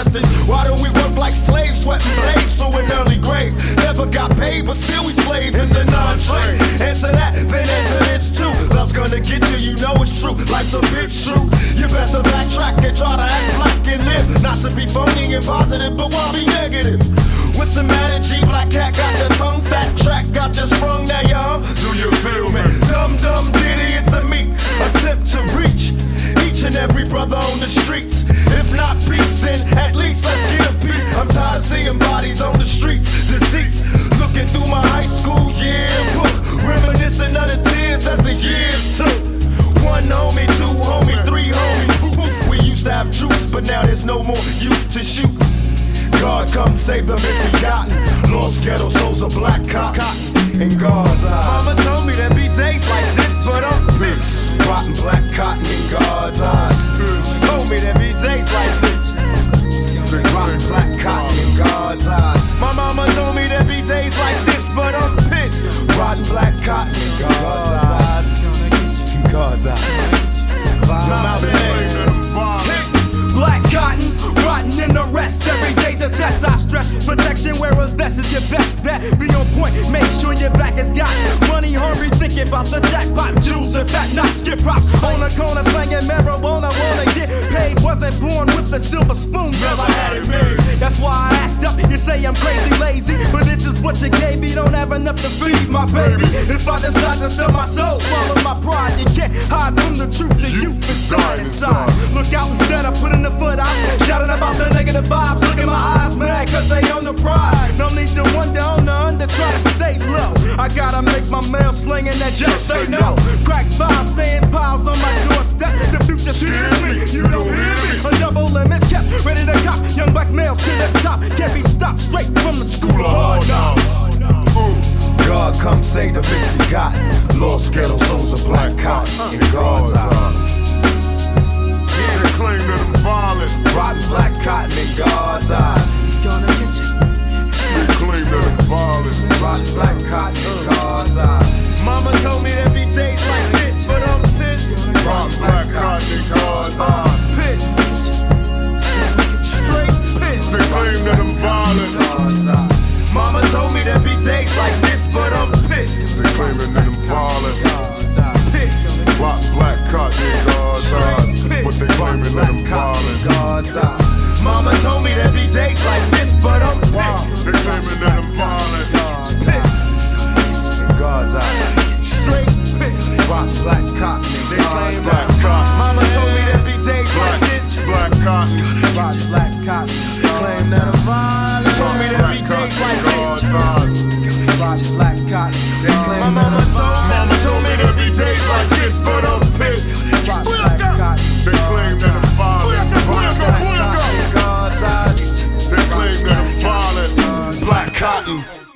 question, why do we work like slaves, sweating blades to an early grave? Never got paid, but still we slave in the non-trade. Answer that, then answer this too. Love's gonna get you, you know it's true. Life's a big shoe. You better backtrack and try to act black and live. Not to be phony and positive, but why be negative? What's the matter, G? Black cat got your tongue fat, track got you sprung, now you hum. Do you feel me? Dumb, dumb, ditty, it's a me. Attempt to reach each and every brother on the streets. If not peace, then at least let's get a piece. I'm tired of seeing bodies on the streets, deceased. Looking through my high school yearbook, reminiscing of the tears as the years took. One homie, two homie, three homies. We used to have troops, but now there's no more youth to shoot. God come save the misbegotten. Lost ghetto souls of black cotton in God's eyes. Mama told me there'd be days like this, but I'm pissed. Rotten black cotton in God's eyes. Told me there'd be days like this. Rotten black cotton in God's eyes. My mama told me there'd be days like this, but I'm pissed. Rotten black cotton in God's eyes. In God's eyes. Black cotton, rotten in the rest. Every day's a test, I stress. Protection, wear a vest is your best bet. Be on point, make sure your back is got. Money hungry, thinking about the jackpot. Jewels and fat knots, get props. On the corner, slanging marijuana, wanna get paid. Wasn't born with a silver spoon, girl, I had it made. That's why I act up, you say I'm crazy, lazy. But this is what you gave me, don't have enough to feed my baby. If I decide to sell my soul, swallow my pride. You can't hide from the truth, the youth is dying inside. Look out instead of putting the foot out, shouting about the negative vibes. Look in my eyes, mad cause they on the pride. No need to wonder on the under, try to stay low. I gotta make my mail slinging that just say no. Crack vibes, staying piles on my doorstep. The future scares me, you don't hear me. A double limit kept, ready to cop. Young black males to the top, can't be stopped straight from the school of hard knocks. God come save the misbegotten. Lost ghetto souls of black cotton in God's eyes. They claim that I'm violent. Rotten black cotton in God's eyes. It's gonna get you. They claim that I'm violent. Rotten black cotton in God's eyes. Mama told me there'd be days like this, but I'm pissed. Rotten black cotton in God's eyes. Pissed. Straight pissed. They claim that I'm violent. Mama told me there'd be days like this, but I'm pissed. They claiming that I'm violent. Pissed. Black cotton in God's eyes. But they claiming that I'm violent. God's eyes. Mama told me there'd be days like this, but I'm pissed. They claiming that I'm violent. Pissed. In God's eyes. Straight pissed. Rock black cotton in God's Black eyes. cotton. Mama told me there'd be days like this. Black cotton. Rock black cotton. Claim that I'm violent. Told me there'd be days like this. Rock black cotton. My mama told me there'd be days like this, but I'm pissed. Rock black cotton. They claim that I'm violent. God's eyes. They claim that I'm violent. Black cotton.